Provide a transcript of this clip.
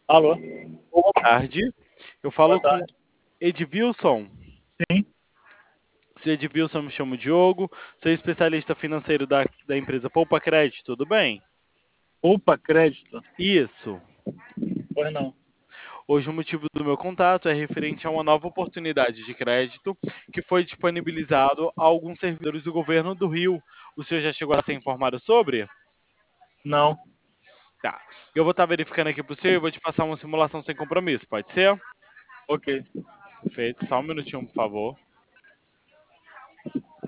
Alô? Boa tarde. Eu Boa falo com tarde. Edvilson. Sim. Se Edvilson, me chamo Diogo, sou especialista financeiro da empresa Poupa Crédito, tudo bem? Opa, crédito. Isso. Pois não. Hoje o motivo do meu contato é referente a uma nova oportunidade de crédito que foi disponibilizado a alguns servidores do governo do Rio. O senhor já chegou a ser informado sobre? Não. Tá. Eu vou estar verificando aqui para o senhor e vou te passar uma simulação sem compromisso, pode ser? Ok. Perfeito. Só um minutinho, por favor.